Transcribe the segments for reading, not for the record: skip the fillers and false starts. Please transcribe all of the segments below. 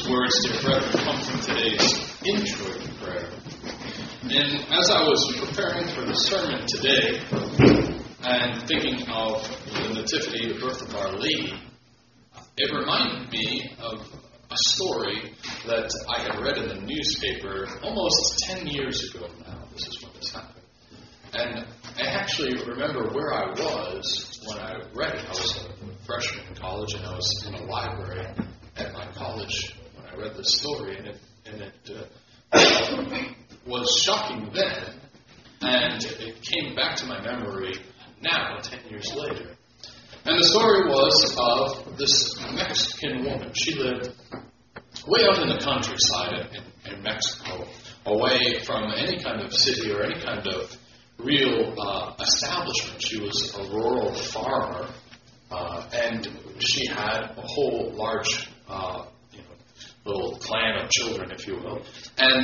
words, dear brethren, come from today's introit prayer. And as I was preparing for the sermon today and thinking of the Nativity, the birth of Our Lady, it reminded me of a story that I had read in the newspaper almost 10 years ago now. This is when this happened. And I actually remember where I was when I read it. I was a freshman in college, and I was in a library at my college when I read this story, and it was shocking then, and it came back to my memory now, 10 years later. And the story was of this Mexican woman. She lived way out in the countryside in Mexico, away from any kind of city or any kind of real establishment. She was a rural farmer, and she had a whole large little clan of children, if you will. And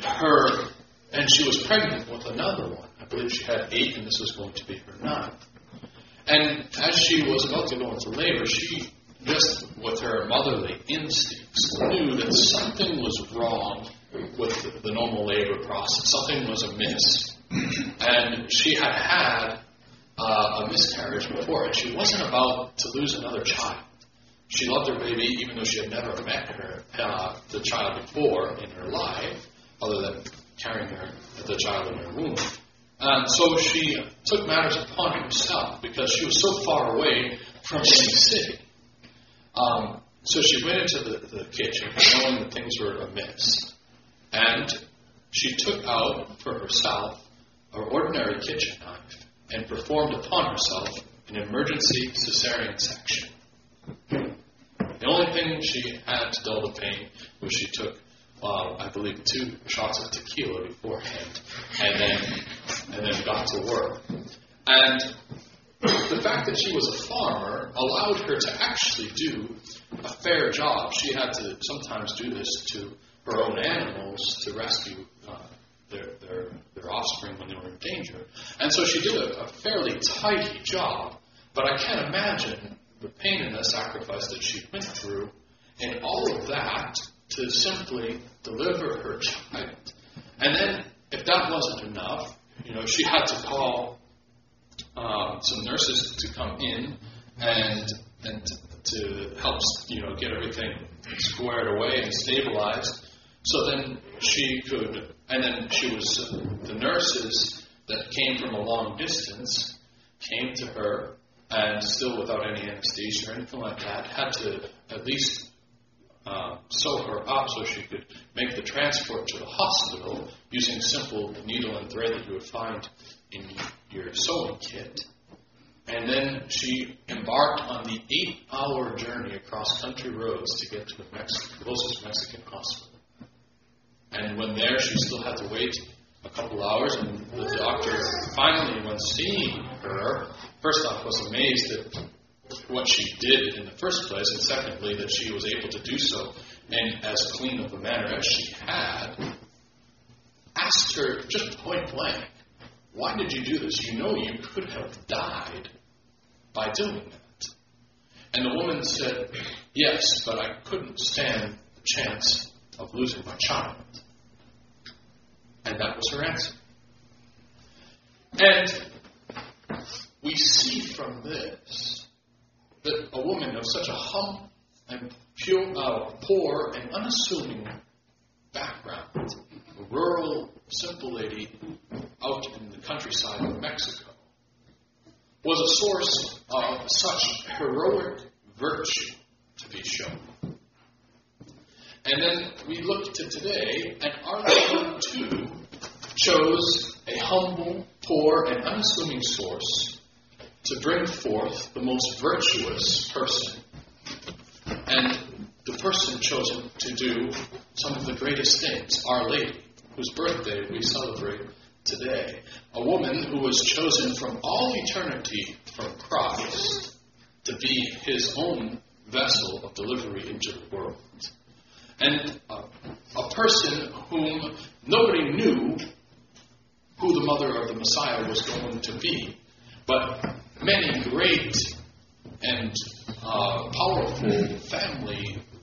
she was pregnant with another one. I believe she had 8, and this was going to be her 9th. And as she was about to go into labor, she, just with her motherly instincts, knew that something was wrong with the normal labor process. Something was amiss. And she had had a miscarriage before, and she wasn't about to lose another child. She loved her baby, even though she had never met the child before in her life, other than carrying the child in her womb. And so she took matters upon herself because she was so far away from any city. So she went into the kitchen, knowing that things were amiss, and she took out for herself an ordinary kitchen knife and performed upon herself an emergency cesarean section. The only thing she had to dull the pain was she took, I believe, 2 shots of tequila beforehand, and then got to work. And the fact that she was a farmer allowed her to actually do a fair job. She had to sometimes do this to her own animals to rescue their offspring when they were in danger. And so she did a fairly tidy job, but I can't imagine the pain and the sacrifice that she went through, and all of that to simply deliver her child. And then, if that wasn't enough, she had to call some nurses to come in and to help get everything squared away and stabilized. So then the nurses that came from a long distance came to her, and still without any anesthesia or anything like that, had to at least sew her up so she could make the transport to the hospital using simple needle and thread that you would find in your sewing kit. And then she embarked on the 8-hour journey across country roads to get to the closest Mexican hospital. And when there, she still had to wait a couple hours, and the doctor finally, when seeing her, first off was amazed at what she did in the first place, and secondly, that she was able to do so in as clean of a manner as she had, asked her just point blank, why did you do this? You could have died by doing that. And the woman said, yes, but I couldn't stand the chance of losing my child. And that was her answer. And we see from this that a woman of such a humble and poor and unassuming background, a rural, simple lady out in the countryside of Mexico, was a source of such heroic virtue to be shown. And then we look to today, and Our Lady too chose a humble, poor, and unassuming source to bring forth the most virtuous person, and the person chosen to do some of the greatest things, Our Lady, whose birthday we celebrate today. A woman who was chosen from all eternity from Christ to be his own vessel of delivery into the world. And a person whom nobody knew who the mother of the Messiah was going to be, but many great and powerful family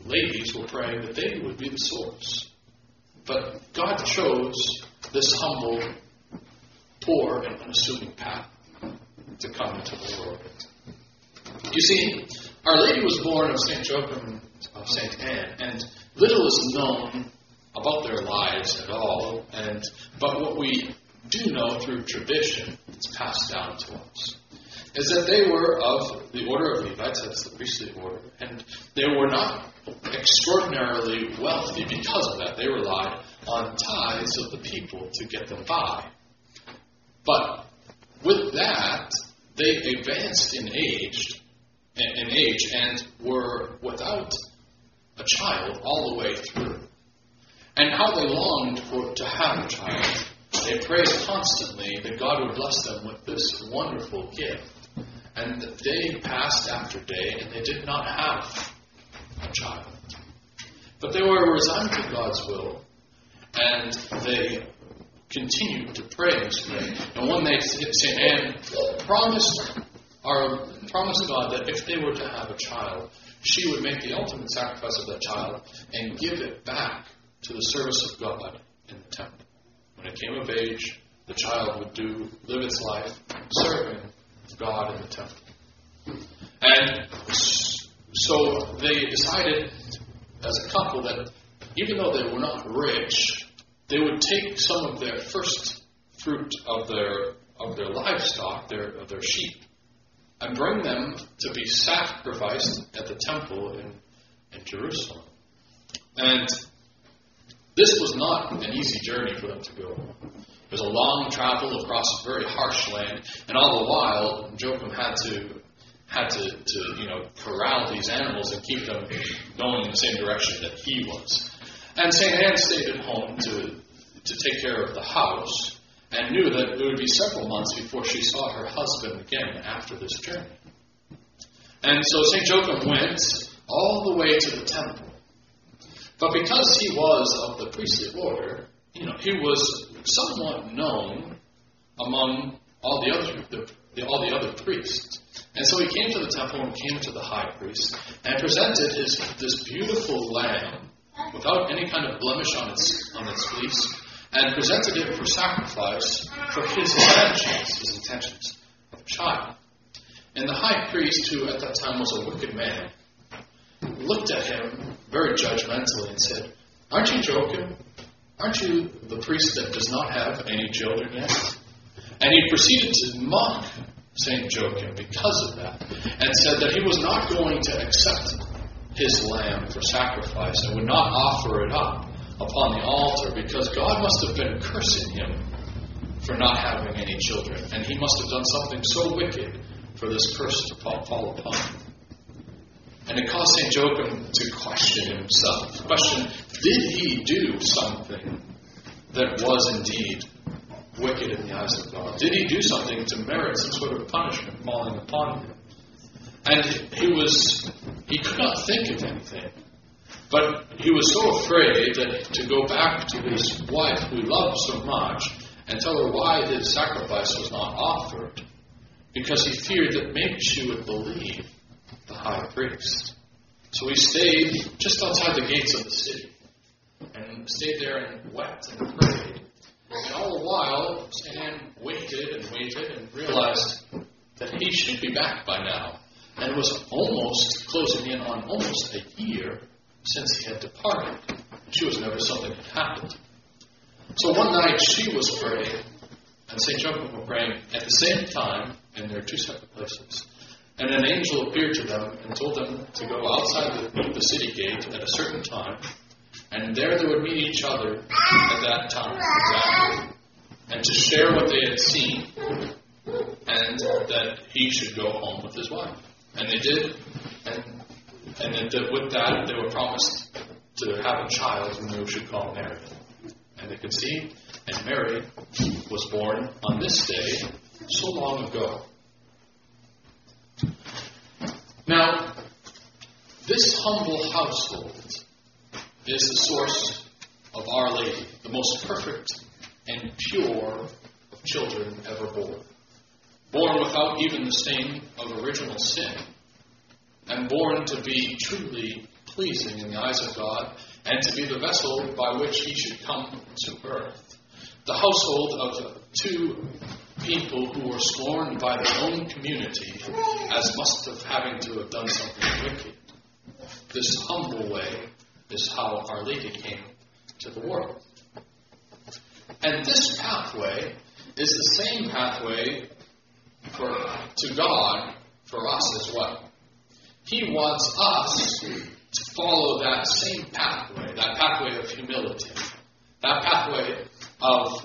ladies were praying that they would be the source. But God chose this humble, poor, and unassuming path to come into the world. You see, Our Lady was born of St. Joachim of St. Anne, and little is known about their lives at all, but what we do know through tradition, it's passed down to us, is that they were of the order of Levites, that's the priestly order, and they were not extraordinarily wealthy because of that. They relied on tithes of the people to get them by. But with that, they advanced in age and were without a child all the way through. And how they longed to have a child. They prayed constantly that God would bless them with this wonderful gift. And day passed after day, and they did not have a child. But they were resigned to God's will, and they continued to pray and pray. And one day, St. Anne promised God that if they were to have a child, she would make the ultimate sacrifice of that child and give it back to the service of God in the temple. When it came of age, the child would live its life serving God in the temple. And so they decided as a couple that even though they were not rich, they would take some of their first fruit of their livestock, of their sheep, and bring them to be sacrificed at the temple in Jerusalem. And this was not an easy journey for them to go. It was a long travel across a very harsh land, and all the while, Joachim had to corral these animals and keep them going in the same direction that he was. And St. Anne stayed at home to take care of the house, and knew that it would be several months before she saw her husband again after this journey. And so St. Joachim went all the way to the temple. But because he was of the priestly order, he was somewhat known among all the other priests. And so he came to the temple and came to the high priest and presented this beautiful lamb without any kind of blemish on its fleece, and presented it for sacrifice for his intentions of a child. And the high priest, who at that time was a wicked man, looked at him very judgmentally and said, "Aren't you Joachim? Aren't you the priest that does not have any children yet?" And he proceeded to mock St. Joachim because of that, and said that he was not going to accept his lamb for sacrifice and would not offer it up upon the altar because God must have been cursing him for not having any children, and he must have done something so wicked for this curse to fall upon him. And it caused St. Joachim to question himself. Did he do something that was indeed wicked in the eyes of God? Did he do something to merit some sort of punishment falling upon him? And he could not think of anything. But he was so afraid that to go back to his wife, who he loved so much, and tell her why his sacrifice was not offered, because he feared that maybe she would believe the high priest. So he stayed just outside the gates of the city, and stayed there and wept and prayed. And all the while, St. Anne waited and realized that he should be back by now, and was almost closing in on almost a year since he had departed. She was never something had happened. So one night she was praying, and St. Joachim was praying at the same time in their two separate places. And an angel appeared to them and told them to go outside the city gate at a certain time, and there they would meet each other at that time exactly, and to share what they had seen, and that he should go home with his wife. And they did, and with that, they were promised to have a child whom they should call Mary. And they conceived, and Mary was born on this day so long ago. Now, this humble household is the source of Our Lady, the most perfect and pure of children ever born. Born without even the stain of original sin, and born to be truly pleasing in the eyes of God, and to be the vessel by which he should come to earth. The household of two people who were scorned by their own community as must have having to have done something wicked. This humble way is how Our Lady came to the world. And this pathway is the same pathway to God for us as well. He wants us to follow that same pathway, that pathway of humility, that pathway of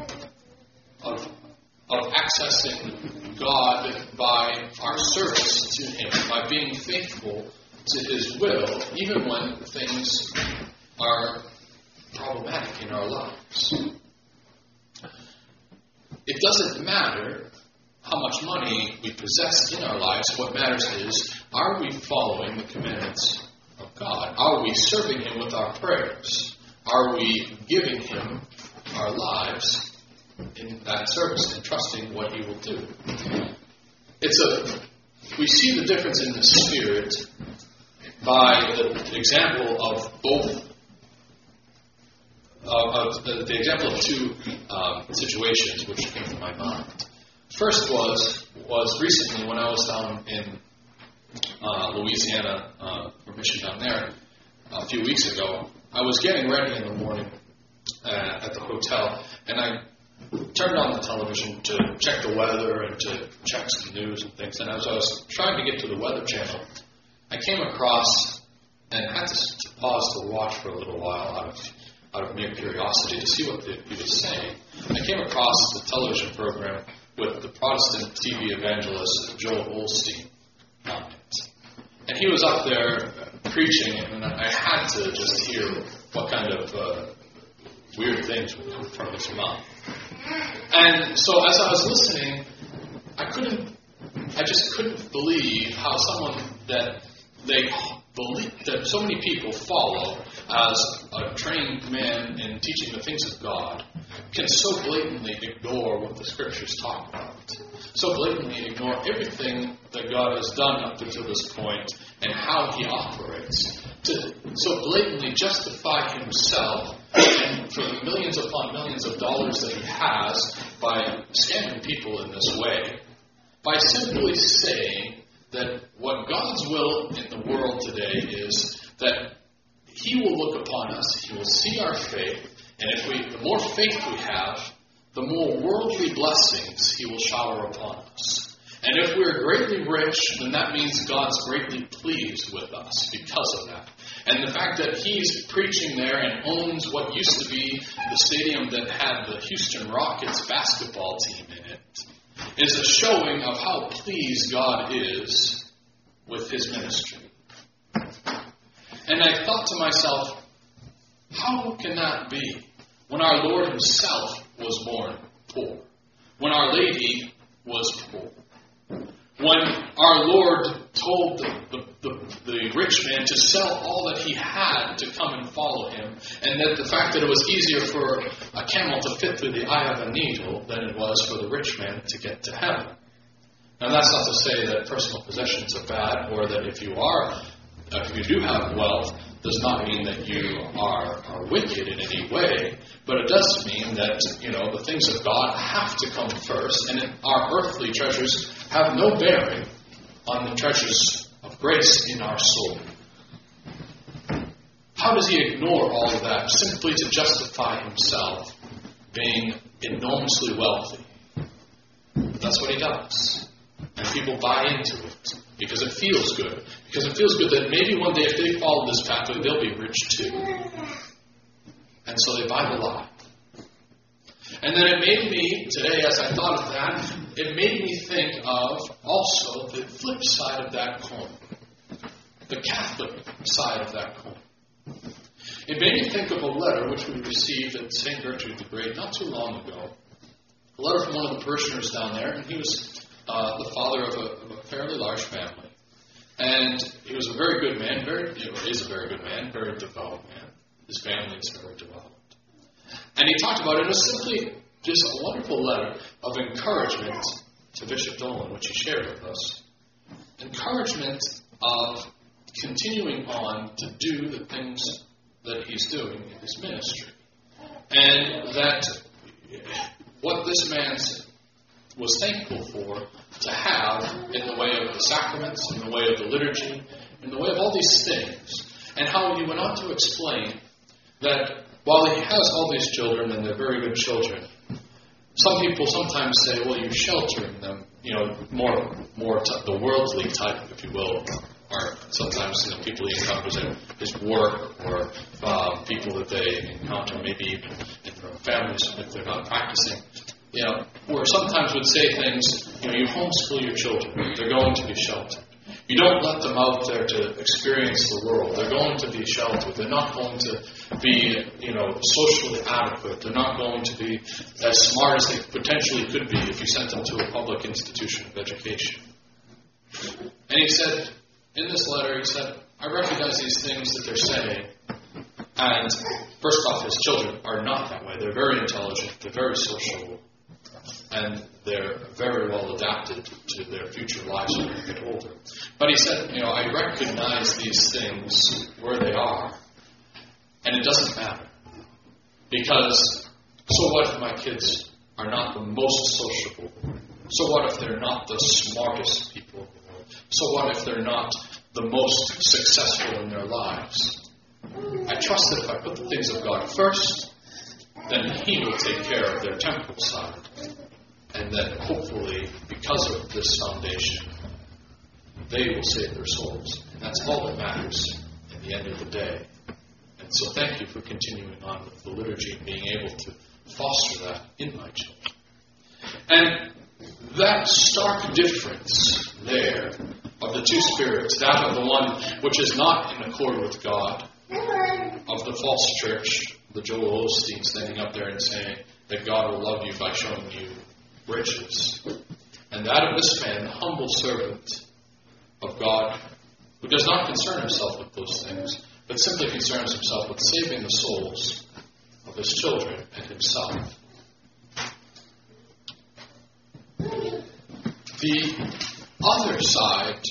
accessing God by our service to Him, by being faithful to His will, even when things are problematic in our lives. It doesn't matter how much money we possess in our lives. What matters is, are we following the commandments of God? Are we serving Him with our prayers? Are we giving Him our lives in that service and trusting what He will do? We see the difference in the Spirit by the example of both. The example of two situations which came to my mind. First was recently when I was down in Louisiana for mission down there a few weeks ago. I was getting ready in the morning at the hotel, and I turned on the television to check the weather and to check some news and things. And as I was trying to get to the Weather Channel, I came across and had to pause to watch for a little while out of mere curiosity to see what he was saying. I came across the television program with the Protestant TV evangelist Joel Osteen on it. And he was up there preaching, and I had to just hear what kind of weird things would come from his mouth. And so as I was listening, I just couldn't believe how someone that so many people follow as a trained man in teaching the things of God can so blatantly ignore what the Scriptures talk about. So blatantly ignore everything that God has done up until this point and how He operates. To so blatantly justify Himself and for the millions upon millions of dollars that He has by scamming people in this way. By simply saying that what God's will in the world today is that He will look upon us, He will see our faith, and the more faith we have, the more worldly blessings He will shower upon us. And if we're greatly rich, then that means God's greatly pleased with us because of that. And the fact that He's preaching there and owns what used to be the stadium that had the Houston Rockets basketball team in it is a showing of how pleased God is with His ministry. And I thought to myself, how can that be when our Lord Himself was born poor? When Our Lady was poor? When our Lord told the rich man to sell all that he had to come and follow Him, and that the fact that it was easier for a camel to fit through the eye of a needle than it was for the rich man to get to heaven. Now that's not to say that personal possessions are bad, or that if you do have wealth, does not mean that you are wicked in any way, but it does mean that, the things of God have to come first, and our earthly treasures have no bearing on the treasures of grace in our soul. How does He ignore all of that simply to justify Himself being enormously wealthy? That's what He does. And people buy into it because it feels good. Because it feels good that maybe one day if they follow this pathway, they'll be rich too. And so they buy the lie. And then it made me, today as I thought of that, it made me think of also the flip side of that coin. The Catholic side of that coin. It made me think of a letter which we received at St. Gertrude the Great not too long ago. A letter from one of the parishioners down there, and he was the father of a fairly large family. And he was a very good man, is a very good man, very devout man. His family is very devout. And he talked about it as simply just a wonderful letter of encouragement to Bishop Dolan, which he shared with us. Encouragement of continuing on to do the things that he's doing in his ministry. And that what this man was thankful for to have in the way of the sacraments, in the way of the liturgy, in the way of all these things. And how he went on to explain that while he has all these children, and they're very good children, some people sometimes say, well, you shelter them, more the worldly type, if you will, or sometimes people he encounters at his work, or people that they encounter maybe even in their own families if they're not practicing. Where sometimes would say things, you homeschool your children, they're going to be sheltered. You don't let them out there to experience the world. They're going to be sheltered. They're not going to be, socially adequate. They're not going to be as smart as they potentially could be if you sent them to a public institution of education. And he said, in this letter, he said, I recognize these things that they're saying, and first off, his children are not that way. They're very intelligent. They're very sociable. And they're very well adapted to their future lives when they get older. But he said, I recognize these things where they are, and it doesn't matter. Because, so what if my kids are not the most sociable? So what if they're not the smartest people in the world? So what if they're not the most successful in their lives? I trust that if I put the things of God first, then He will take care of their temporal side. And then hopefully, because of this foundation, they will save their souls. And that's all that matters in the end of the day. And so thank you for continuing on with the liturgy and being able to foster that in my children. And that stark difference there of the two spirits, that of the one which is not in accord with God, of the false church, the Joel Osteen standing up there and saying that God will love you by showing you riches. And that of this man, the humble servant of God, who does not concern himself with those things, but simply concerns himself with saving the souls of his children and himself. The other side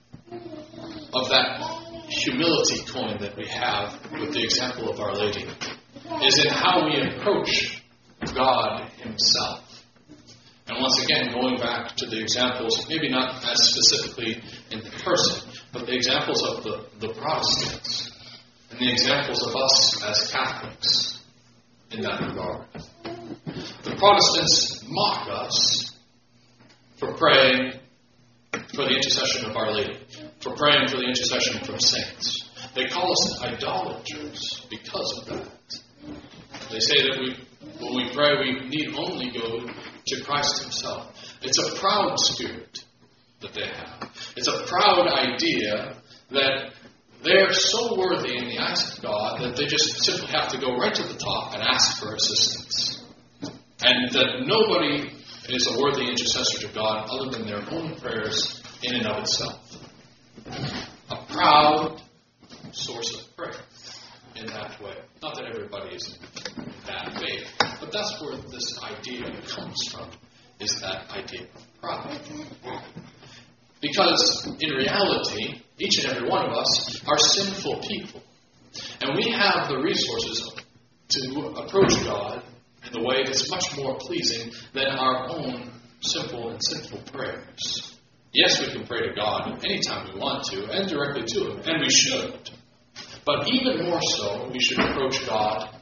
of that humility coin that we have with the example of Our Lady is in how we approach God Himself. And once again, going back to the examples, maybe not as specifically in the person, but the examples of the Protestants, and the examples of us as Catholics in that regard. The Protestants mock us for praying for the intercession of Our Lady, for praying for the intercession from saints. They call us idolaters because of that. They say that when we pray, we need only go to Christ Himself. It's a proud spirit that they have. It's a proud idea that they're so worthy in the eyes of God that they just simply have to go right to the top and ask for assistance. And that nobody is a worthy intercessor to God other than their own prayers in and of itself. A proud source of prayer in that way. Not that everybody is in that way, but that's where this idea comes from, is that idea of pride. Because in reality, each and every one of us are sinful people. And we have the resources to approach God in the way that's much more pleasing than our own simple and sinful prayers. Yes, we can pray to God anytime we want to, and directly to Him, and we should. But even more so, we should approach God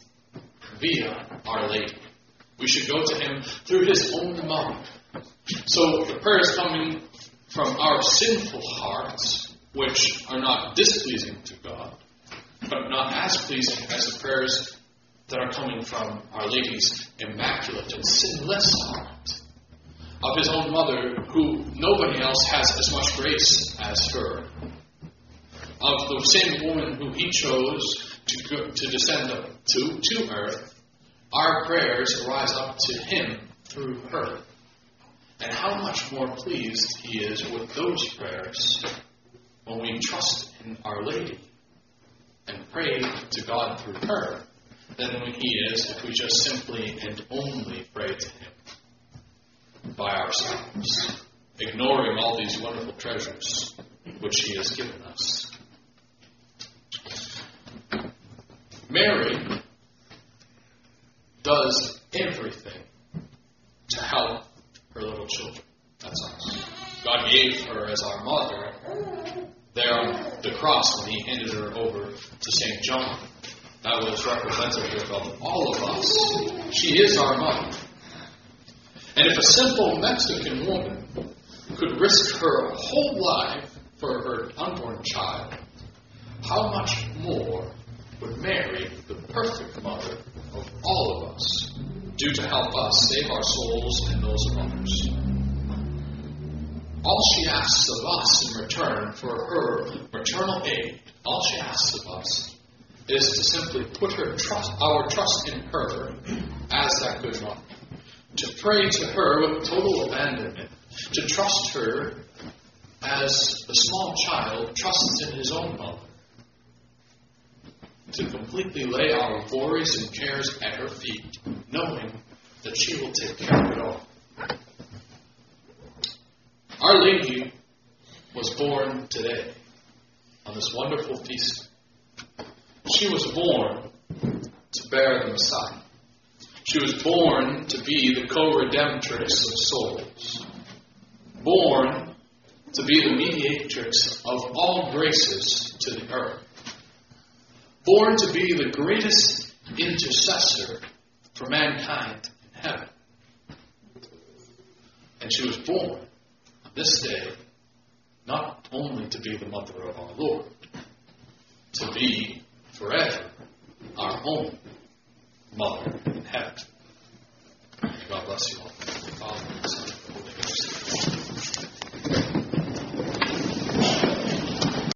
via Our Lady. We should go to Him through His own mother. So the prayers coming from our sinful hearts, which are not displeasing to God, but not as pleasing as the prayers that are coming from Our Lady's immaculate and sinless heart, of His own mother, who nobody else has as much grace as her, of the same woman who He chose to descend to earth. Our prayers rise up to Him through her. And how much more pleased He is with those prayers when we trust in Our Lady and pray to God through her than when He is if we just simply and only pray to Him by ourselves, ignoring all these wonderful treasures which He has given us. Mary does everything to help her little children. That's us. God gave her as our mother there on the cross when He handed her over to St. John. That was representative of all of us. She is our mother. And if a simple Mexican woman could risk her whole life for her unborn child, how much more would Mary, the perfect mother of all of us, do to help us save our souls and those of others? All she asks of us in return for her maternal aid, all she asks of us is to simply put our trust in her as that good mother, to pray to her with total abandonment, to trust her as the small child trusts in his own mother, to completely lay our worries and cares at her feet, knowing that she will take care of it all. Our Lady was born today on this wonderful feast. She was born to bear the Messiah. She was born to be the co-redemptrix of souls. Born to be the mediatrix of all graces to the earth. Born to be the greatest intercessor for mankind in heaven. And she was born on this day not only to be the mother of our Lord, to be forever our own